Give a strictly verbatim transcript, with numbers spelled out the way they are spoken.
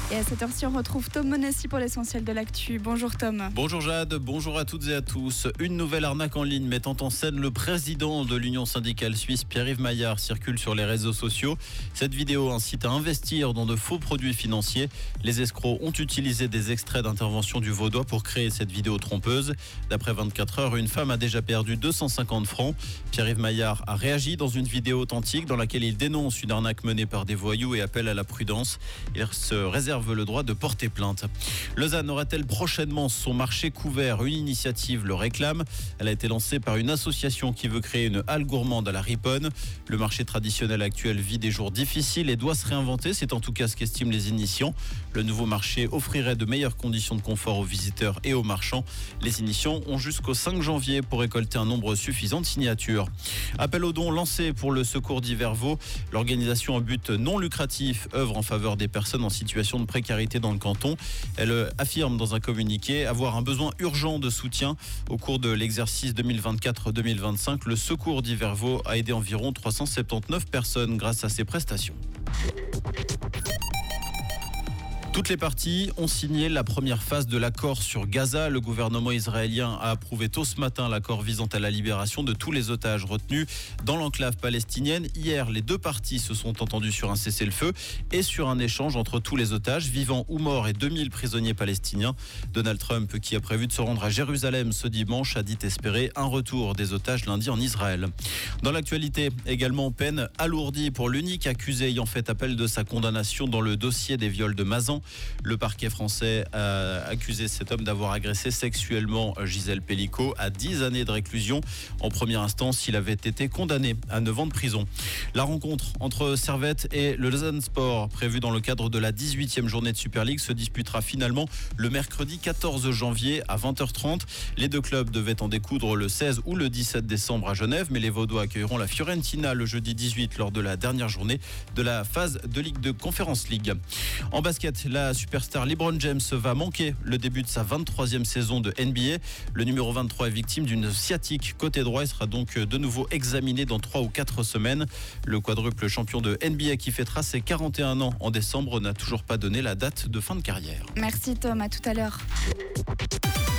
Et à cette heure-ci, on retrouve Tom Monassi pour l'essentiel de l'actu. Bonjour Tom. Bonjour Jade, bonjour à toutes et à tous. Une nouvelle arnaque en ligne mettant en scène le président de l'Union syndicale suisse, Pierre-Yves Maillard, circule sur les réseaux sociaux. Cette vidéo incite à investir dans de faux produits financiers. Les escrocs ont utilisé des extraits d'intervention du Vaudois pour créer cette vidéo trompeuse. D'après vingt-quatre heures, une femme a déjà perdu deux cent cinquante francs. Pierre-Yves Maillard a réagi dans une vidéo authentique dans laquelle il dénonce une arnaque menée par des voyous et appelle à la prudence. Il se réserve le droit de porter plainte. Lausanne aura-t-elle prochainement son marché couvert? Une initiative le réclame. Elle a été lancée par une association qui veut créer une halle gourmande à la Riponne. Le marché traditionnel actuel vit des jours difficiles et doit se réinventer. C'est en tout cas ce qu'estiment les initiants. Le nouveau marché offrirait de meilleures conditions de confort aux visiteurs et aux marchands. Les initiants ont jusqu'au cinq janvier pour récolter un nombre suffisant de signatures. Appel aux dons lancé pour le Secours d'Yvervaux. L'organisation à but non lucratif œuvre en faveur des personnes en situation de précarité dans le canton. Elle affirme dans un communiqué avoir un besoin urgent de soutien. Au cours de l'exercice deux mille vingt-quatre deux mille vingt-cinq, le Secours d'Yvervaux a aidé environ trois cent soixante-dix-neuf personnes grâce à ses prestations. Toutes les parties ont signé la première phase de l'accord sur Gaza. Le gouvernement israélien a approuvé tôt ce matin l'accord visant à la libération de tous les otages retenus dans l'enclave palestinienne. Hier, les deux parties se sont entendues sur un cessez-le-feu et sur un échange entre tous les otages, vivants ou morts, et deux mille prisonniers palestiniens. Donald Trump, qui a prévu de se rendre à Jérusalem ce dimanche, a dit espérer un retour des otages lundi en Israël. Dans l'actualité, également peine alourdie pour l'unique accusé ayant fait appel de sa condamnation dans le dossier des viols de Mazan. Le parquet français a accusé cet homme d'avoir agressé sexuellement Gisèle Pellicot à dix années de réclusion. En première instance, il avait été condamné à neuf ans de prison. La rencontre entre Servette et le Lausanne Sport, prévue dans le cadre de la dix-huitième journée de Super League, se disputera finalement le mercredi quatorze janvier à vingt heures trente. Les deux clubs devaient en découdre le seize ou le dix-sept décembre à Genève, mais les Vaudois accueilleront la Fiorentina le jeudi dix-huit lors de la dernière journée de la phase de Ligue de Conference League. En basket, la superstar LeBron James va manquer le début de sa vingt-troisième saison de N B A. Le numéro vingt-trois est victime d'une sciatique côté droit et sera donc de nouveau examiné dans trois ou quatre semaines. Le quadruple champion de N B A qui fêtera ses quarante et un ans en décembre n'a toujours pas donné la date de fin de carrière. Merci Tom, à tout à l'heure.